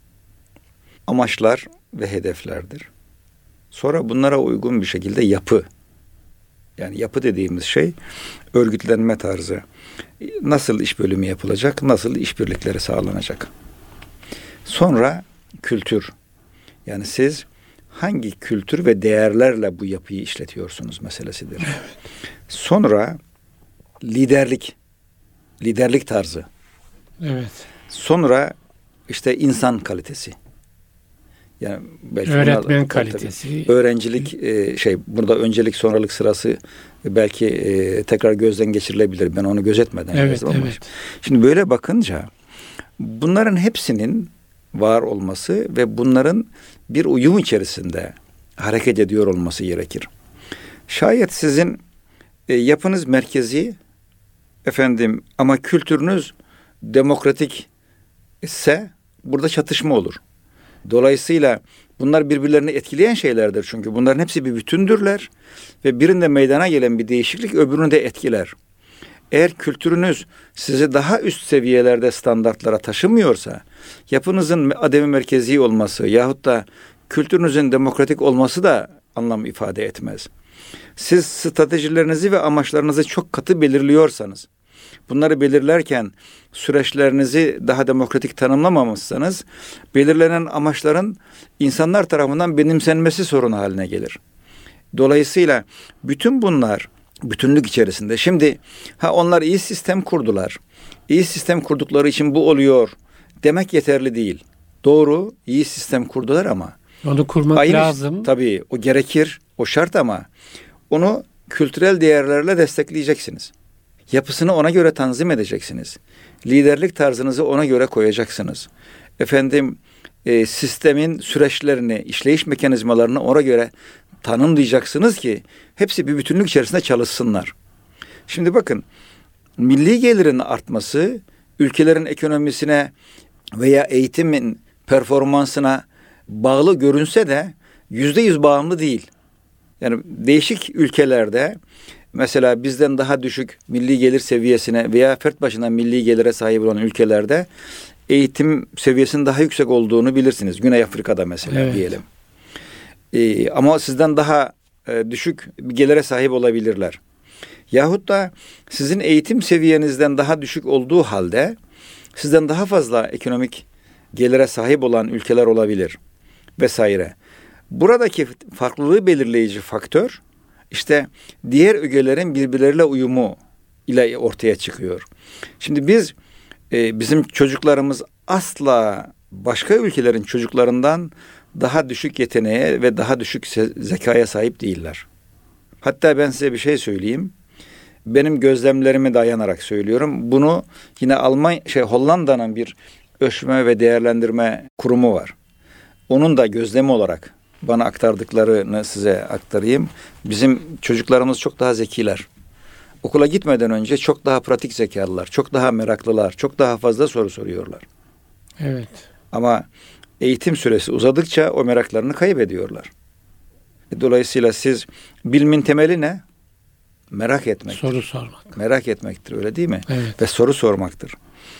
Amaçlar ve hedeflerdir. Sonra bunlara uygun bir şekilde yapı. Yani yapı dediğimiz şey örgütlenme tarzı. Nasıl iş bölümü yapılacak, nasıl işbirlikleri sağlanacak. Sonra kültür. Yani siz hangi kültür ve değerlerle bu yapıyı işletiyorsunuz meselesidir. Evet. Sonra liderlik tarzı. Evet. Sonra işte insan kalitesi. Yani belki öğretmen kalitesi, öğrencilik burada öncelik sonralık sırası belki tekrar gözden geçirilebilir. Ben onu gözetmeden yazdım ama. Şimdi böyle bakınca bunların hepsinin var olması ve bunların bir uyum içerisinde hareket ediyor olması gerekir. Şayet sizin yapınız merkezi ama kültürünüz demokratik ise burada çatışma olur. Dolayısıyla bunlar birbirlerini etkileyen şeylerdir. Çünkü bunların hepsi bir bütündürler ve birinde meydana gelen bir değişiklik öbürünü de etkiler. Eğer kültürünüz sizi daha üst seviyelerde standartlara taşımıyorsa, yapınızın ademi merkezi olması yahut da kültürünüzün demokratik olması da anlam ifade etmez. Siz stratejilerinizi ve amaçlarınızı çok katı belirliyorsanız, bunları belirlerken süreçlerinizi daha demokratik tanımlamamışsanız, belirlenen amaçların insanlar tarafından benimsenmesi sorunu haline gelir. Dolayısıyla bütün bunlar bütünlük içerisinde. Şimdi onlar iyi sistem kurdular. İyi sistem kurdukları için bu oluyor demek yeterli değil. Doğru, iyi sistem kurdular ama onu kurmak lazım. Tabii o gerekir, o şart ama onu kültürel değerlerle destekleyeceksiniz. Yapısını ona göre tanzim edeceksiniz. Liderlik tarzınızı ona göre koyacaksınız. Sistemin süreçlerini, işleyiş mekanizmalarını ona göre tanımlayacaksınız ki hepsi bir bütünlük içerisinde çalışsınlar. Şimdi bakın, milli gelirin artması ülkelerin ekonomisine veya eğitimin performansına bağlı görünse de %100 bağımlı değil. Yani değişik ülkelerde mesela bizden daha düşük milli gelir seviyesine veya fert başına milli gelire sahip olan ülkelerde eğitim seviyesinin daha yüksek olduğunu bilirsiniz. Güney Afrika'da mesela diyelim. Ama sizden daha düşük bir gelire sahip olabilirler. Yahut da sizin eğitim seviyenizden daha düşük olduğu halde sizden daha fazla ekonomik gelire sahip olan ülkeler olabilir vesaire. Buradaki farklılığı belirleyici faktör işte diğer ögelerin birbirleriyle uyumu ile ortaya çıkıyor. Şimdi bizim çocuklarımız asla başka ülkelerin çocuklarından daha düşük yeteneğe ve daha düşük zekaya sahip değiller. Hatta ben size bir şey söyleyeyim. Benim gözlemlerime dayanarak söylüyorum. Bunu yine Hollanda'nın bir ölçme ve değerlendirme kurumu var. Onun da gözlemi olarak bana aktardıklarını size aktarayım. Bizim çocuklarımız çok daha zekiler. Okula gitmeden önce çok daha pratik zekalılar, çok daha meraklılar, çok daha fazla soru soruyorlar. Evet. Ama eğitim süresi uzadıkça o meraklarını kaybediyorlar. Dolayısıyla siz bilmin temeli ne? Merak etmek. Soru sormak. Merak etmektir, öyle değil mi? Evet. Ve soru sormaktır.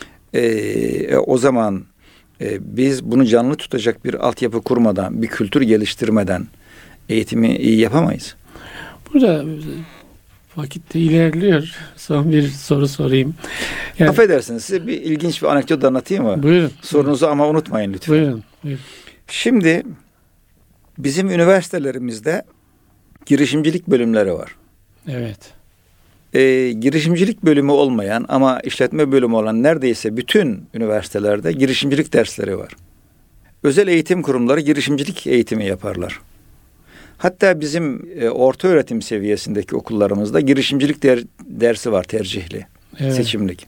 O zaman biz bunu canlı tutacak bir altyapı kurmadan, bir kültür geliştirmeden eğitimi iyi yapamayız. Burada vakit de ilerliyor. Son bir soru sorayım. Affedersiniz, size bir ilginç bir anekdot anlatayım mı? Buyurun. Sorunuzu ama unutmayın lütfen. Buyurun. Şimdi bizim üniversitelerimizde girişimcilik bölümleri var. Evet. Girişimcilik bölümü olmayan ama işletme bölümü olan neredeyse bütün üniversitelerde girişimcilik dersleri var. Özel eğitim kurumları girişimcilik eğitimi yaparlar. Hatta bizim orta öğretim seviyesindeki okullarımızda girişimcilik dersi var, tercihli, seçimlik.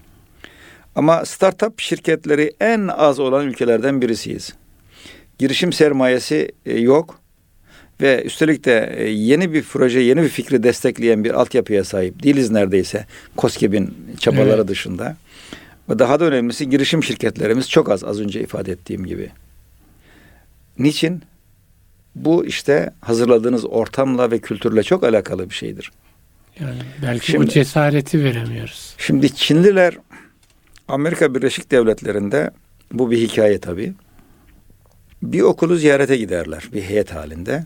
Ama startup şirketleri en az olan ülkelerden birisiyiz. Girişim sermayesi yok. Ve üstelik de yeni bir proje, yeni bir fikri destekleyen bir altyapıya sahip değiliz neredeyse. KOSGEB'in çabaları dışında. Ve daha da önemlisi girişim şirketlerimiz çok az önce ifade ettiğim gibi. Niçin? Bu işte hazırladığınız ortamla ve kültürle çok alakalı bir şeydir. Yani belki o cesareti veremiyoruz. Şimdi Çinliler Amerika Birleşik Devletleri'nde, bu bir hikaye tabii, bir okulu ziyarete giderler bir heyet halinde.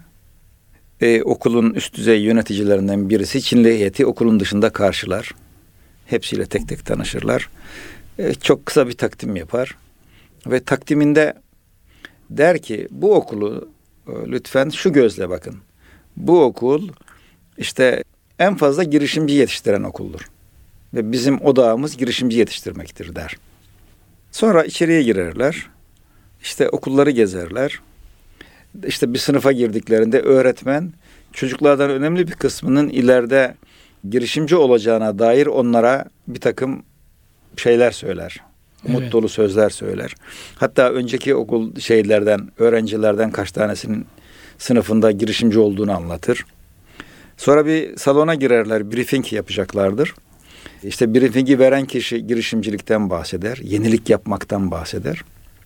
Okulun üst düzey yöneticilerinden birisi Çinli heyeti okulun dışında karşılar. Hepsiyle tek tek tanışırlar. Çok kısa bir takdim yapar. Ve takdiminde der ki bu okulu lütfen şu gözle bakın. Bu okul işte en fazla girişimci yetiştiren okuldur. Ve bizim odağımız girişimci yetiştirmektir der. Sonra içeriye girerler. İşte okulları gezerler. İşte bir sınıfa girdiklerinde öğretmen çocuklardan önemli bir kısmının ileride girişimci olacağına dair onlara bir takım şeyler söyler. Umut Evet. dolu sözler söyler. Hatta önceki okul öğrencilerden kaç tanesinin sınıfında girişimci olduğunu anlatır. Sonra bir salona girerler, briefing yapacaklardır. İşte briefing'i veren kişi girişimcilikten bahseder, yenilik yapmaktan bahseder.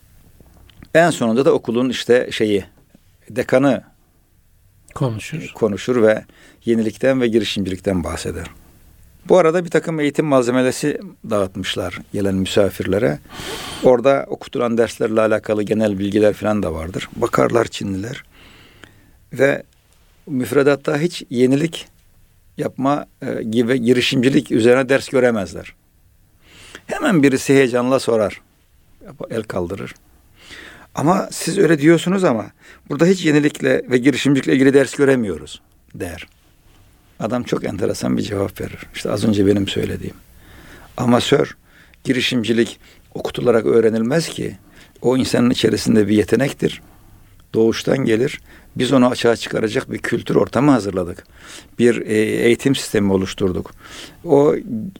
En sonunda da okulun dekanı konuşur ve yenilikten ve girişimcilikten bahseder. Bu arada bir takım eğitim malzemesi dağıtmışlar gelen misafirlere. Orada okutulan derslerle alakalı genel bilgiler falan da vardır. Bakarlar Çinliler ve müfredatta hiç yenilik yapma gibi girişimcilik üzerine ders göremezler. Hemen birisi heyecanla sorar. El kaldırır. Ama siz öyle diyorsunuz ama burada hiç yenilikle ve girişimcilikle ilgili ders göremiyoruz der. Adam çok enteresan bir cevap verir. İşte az önce benim söylediğim. Amatör girişimcilik okutularak öğrenilmez ki. O insanın içerisinde bir yetenektir. Doğuştan gelir. Biz onu açığa çıkaracak bir kültür ortamı hazırladık. Bir eğitim sistemi oluşturduk. O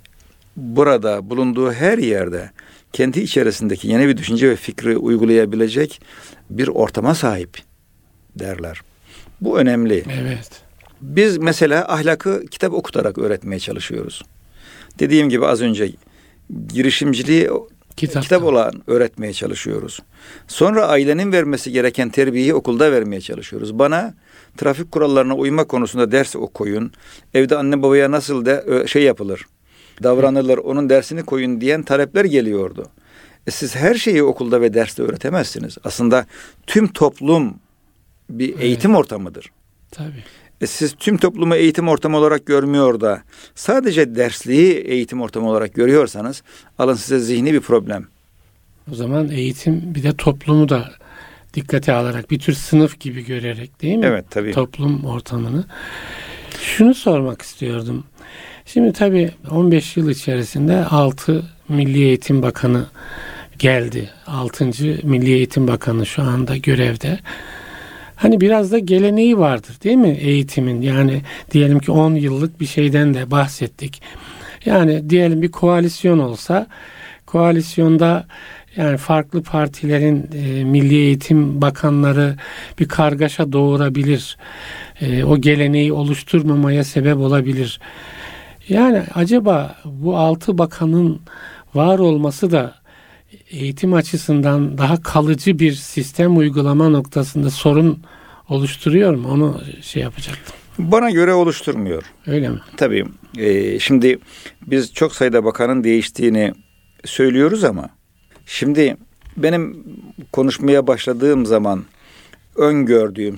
burada bulunduğu her yerde kendi içerisindeki yeni bir düşünce ve fikri uygulayabilecek bir ortama sahip derler. Bu önemli. Evet. Biz mesela ahlakı kitap okutarak öğretmeye çalışıyoruz. Dediğim gibi az önce girişimciliği kitap olan öğretmeye çalışıyoruz. Sonra ailenin vermesi gereken terbiyeyi okulda vermeye çalışıyoruz. Bana trafik kurallarına uyma konusunda ders koyun. Evde anne babaya nasıl yapılır, davranılır, onun dersini koyun diyen talepler geliyordu. Siz her şeyi okulda ve derste öğretemezsiniz. Aslında tüm toplum bir eğitim ortamıdır. Tabii. Siz tüm toplumu eğitim ortamı olarak görmüyor da sadece dersliği eğitim ortamı olarak görüyorsanız alın size zihni bir problem. O zaman eğitim bir de toplumu da dikkate alarak bir tür sınıf gibi görerek değil mi? Evet tabii. Toplum ortamını. Şunu sormak istiyordum. Şimdi tabii 15 yıl içerisinde 6 Milli Eğitim Bakanı geldi. 6. Milli Eğitim Bakanı şu anda görevde. Hani biraz da geleneği vardır değil mi eğitimin? Yani diyelim ki 10 yıllık bir şeyden de bahsettik. Yani diyelim bir koalisyon olsa, koalisyonda yani farklı partilerin milli eğitim bakanları bir kargaşa doğurabilir. O geleneği oluşturmamaya sebep olabilir. Yani acaba bu 6 bakanın var olması da eğitim açısından daha kalıcı bir sistem uygulama noktasında sorun oluşturuyor mu? Onu yapacaktım. Bana göre oluşturmuyor. Öyle mi? Tabii. Şimdi biz çok sayıda bakanın değiştiğini söylüyoruz ama şimdi benim konuşmaya başladığım zaman öngördüğüm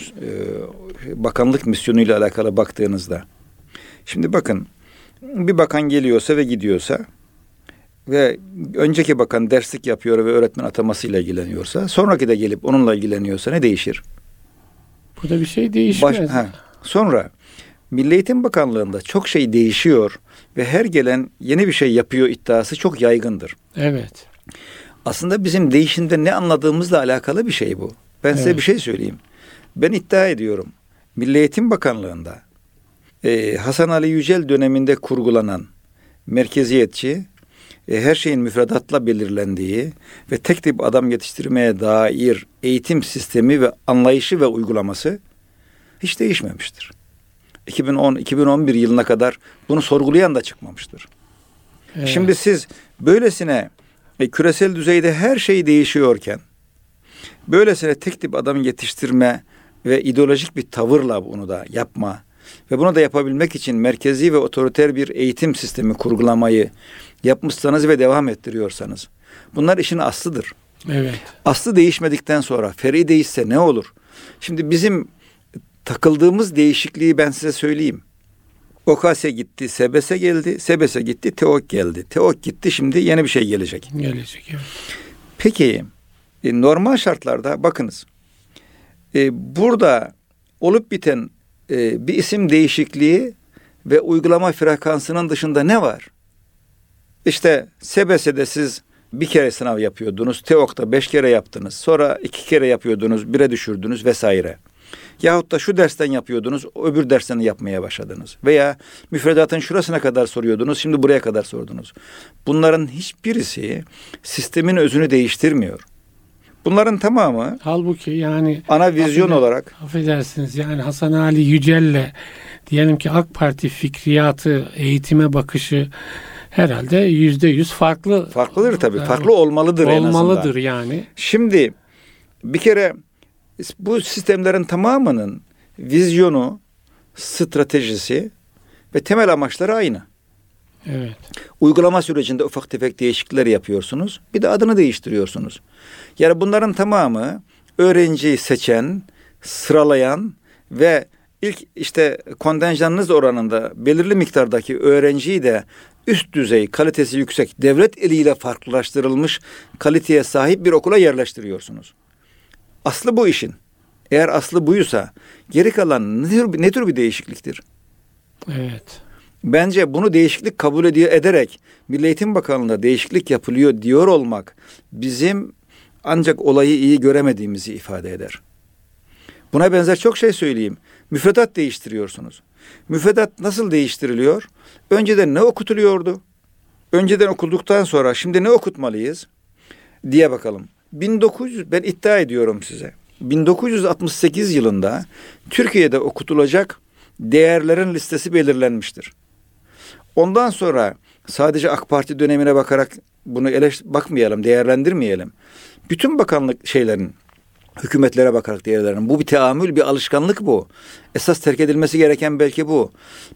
bakanlık misyonuyla alakalı baktığınızda şimdi bakın bir bakan geliyorsa ve gidiyorsa ve önceki bakan derslik yapıyor ve öğretmen atamasıyla ilgileniyorsa sonraki de gelip onunla ilgileniyorsa ne değişir? Burada bir şey değişmez. Sonra Milli Eğitim Bakanlığı'nda çok şey değişiyor ve her gelen yeni bir şey yapıyor iddiası çok yaygındır. Evet. Aslında bizim değişimde ne anladığımızla alakalı bir şey bu. Ben size bir şey söyleyeyim. Ben iddia ediyorum. Milli Eğitim Bakanlığı'nda Hasan Ali Yücel döneminde kurgulanan merkeziyetçi, her şeyin müfredatla belirlendiği ve tek tip adam yetiştirmeye dair eğitim sistemi ve anlayışı ve uygulaması hiç değişmemiştir. 2010-2011 yılına kadar bunu sorgulayan da çıkmamıştır. Evet. Şimdi siz böylesine küresel düzeyde her şey değişiyorken böylesine tek tip adam yetiştirme ve ideolojik bir tavırla bunu da yapma ve bunu da yapabilmek için merkezi ve otoriter bir eğitim sistemi kurgulamayı yapmışsanız ve devam ettiriyorsanız bunlar işin aslıdır. Evet. Aslı değişmedikten sonra feri değişse ne olur? Şimdi bizim takıldığımız değişikliği ben size söyleyeyim. OKS gitti, SBS geldi, SBS gitti, TEOK geldi. TEOK gitti, şimdi yeni bir şey gelecek. Gelecek, evet. Peki, normal şartlarda bakınız, burada olup biten bir isim değişikliği ve uygulama frekansının dışında ne var? İşte SBS'de siz bir kere sınav yapıyordunuz. TEOK'ta 5 kere yaptınız. Sonra 2 kere yapıyordunuz. 1'e düşürdünüz vesaire. Yahut da şu dersten yapıyordunuz. Öbür dersten yapmaya başladınız. Veya müfredatın şurasına kadar soruyordunuz. Şimdi buraya kadar sordunuz. Bunların hiçbirisi sistemin özünü değiştirmiyor. Bunların tamamı halbuki yani ana vizyon olarak, affedersiniz yani Hasan Ali Yücel'le diyelim ki AK Parti fikriyatı, eğitime bakışı herhalde %100 farklı. Farklıdır tabii. Farklı olmalıdır en azından. Olmalıdır yani. Şimdi bir kere bu sistemlerin tamamının vizyonu, stratejisi ve temel amaçları aynı. Evet. Uygulama sürecinde ufak tefek değişiklikler yapıyorsunuz. Bir de adını değiştiriyorsunuz. Yani bunların tamamı öğrenciyi seçen, sıralayan ve ilk işte kontenjanınız oranında belirli miktardaki öğrenciyi de üst düzey, kalitesi yüksek, devlet eliyle farklılaştırılmış kaliteye sahip bir okula yerleştiriyorsunuz. Aslı bu işin. Eğer aslı buysa geri kalan ne tür bir değişikliktir? Evet. Bence bunu değişiklik kabul ederek Milli Eğitim Bakanlığı'nda değişiklik yapılıyor diyor olmak bizim ancak olayı iyi göremediğimizi ifade eder. Buna benzer çok şey söyleyeyim. Müfredat değiştiriyorsunuz. Müfredat nasıl değiştiriliyor? Önceden ne okutuluyordu? Önceden okulduktan sonra şimdi ne okutmalıyız diye bakalım. Ben iddia ediyorum size. 1968 yılında Türkiye'de okutulacak değerlerin listesi belirlenmiştir. Ondan sonra sadece AK Parti dönemine bakarak bunu bakmayalım, değerlendirmeyelim. Bütün bakanlık hükümetlere bakarak değerlendirelim. Bu bir teamül, bir alışkanlık bu. Esas terk edilmesi gereken belki bu.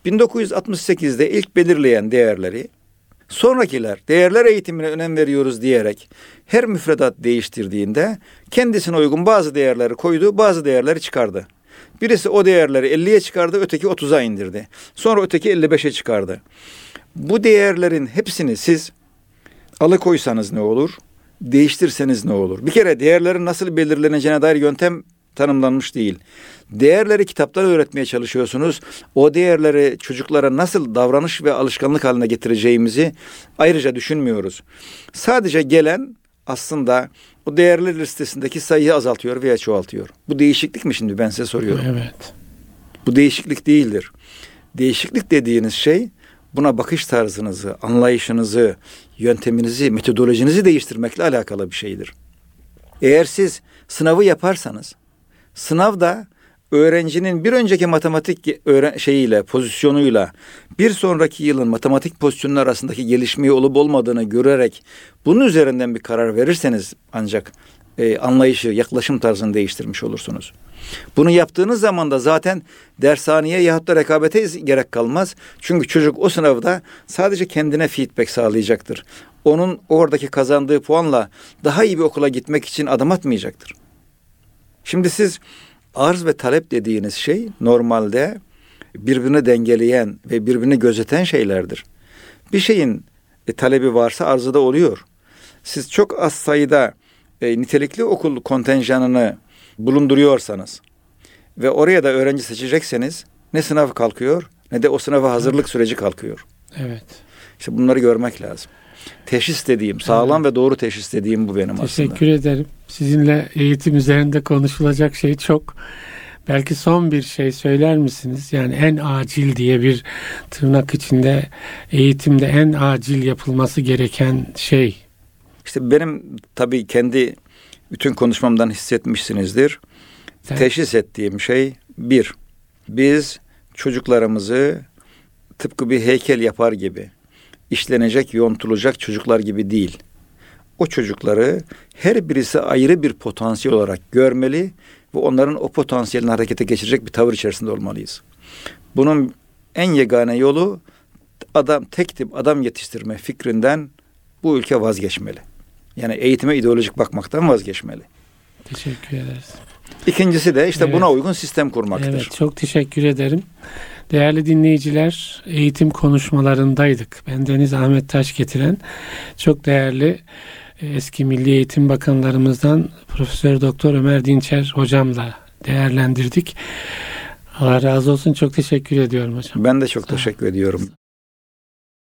1968'de ilk belirleyen değerleri, sonrakiler değerler eğitimine önem veriyoruz diyerek her müfredat değiştirdiğinde kendisine uygun bazı değerleri koydu, bazı değerleri çıkardı. Birisi o değerleri 50'ye çıkardı, öteki 30'a indirdi. Sonra öteki 55'e çıkardı. Bu değerlerin hepsini siz alıkoysanız ne olur? Değiştirseniz ne olur? Bir kere değerlerin nasıl belirleneceğine dair yöntem tanımlanmış değil. Değerleri kitaptan öğretmeye çalışıyorsunuz. O değerleri çocuklara nasıl davranış ve alışkanlık haline getireceğimizi ayrıca düşünmüyoruz. Sadece gelen aslında o değerler listesindeki sayıyı azaltıyor veya çoğaltıyor. Bu değişiklik mi şimdi, ben size soruyorum. Evet. Bu değişiklik değildir. Değişiklik dediğiniz şey buna bakış tarzınızı, anlayışınızı, yönteminizi, metodolojinizi değiştirmekle alakalı bir şeydir. Eğer siz sınavı yaparsanız, sınavda öğrencinin bir önceki matematik pozisyonuyla bir sonraki yılın matematik pozisyonu arasındaki gelişmeyi olup olmadığını görerek bunun üzerinden bir karar verirseniz ancak anlayışı, yaklaşım tarzını değiştirmiş olursunuz. Bunu yaptığınız zaman da zaten dershaneye yahut da rekabete gerek kalmaz. Çünkü çocuk o sınavda sadece kendine feedback sağlayacaktır. Onun oradaki kazandığı puanla daha iyi bir okula gitmek için adım atmayacaktır. Şimdi siz arz ve talep dediğiniz şey normalde birbirini dengeleyen ve birbirini gözeten şeylerdir. Bir şeyin talebi varsa arzı da oluyor. Siz çok az sayıda nitelikli okul kontenjanını bulunduruyorsanız ve oraya da öğrenci seçecekseniz ne sınav kalkıyor ne de o sınava hazırlık süreci kalkıyor. Evet. İşte bunları görmek lazım. Teşhis dediğim, sağlam ve doğru teşhis dediğim bu benim aslında. Teşekkür ederim. Sizinle eğitim üzerinde konuşulacak şey çok. Belki son bir şey söyler misiniz? Yani en acil diye bir tırnak içinde eğitimde en acil yapılması gereken şey. İşte benim tabii kendi bütün konuşmamdan hissetmişsinizdir. Teşhis ettiğim şey bir, biz çocuklarımızı tıpkı bir heykel yapar gibi işlenecek, yontulacak çocuklar gibi değil. O çocukları her birisi ayrı bir potansiyel olarak görmeli ve onların o potansiyelini harekete geçirecek bir tavır içerisinde olmalıyız. Bunun en yegane yolu tek tip adam yetiştirme fikrinden bu ülke vazgeçmeli. Yani eğitime ideolojik bakmaktan vazgeçmeli. Teşekkür ederiz. İkincisi de işte buna uygun sistem kurmaktır. Evet, çok teşekkür ederim. Değerli dinleyiciler, eğitim konuşmalarındaydık. Ben Deniz Ahmet Taş getiren çok değerli eski Milli Eğitim Bakanlarımızdan Profesör Doktor Ömer Dinçer hocamla değerlendirdik. Allah razı olsun. Çok teşekkür ediyorum hocam. Ben de çok teşekkür ediyorum.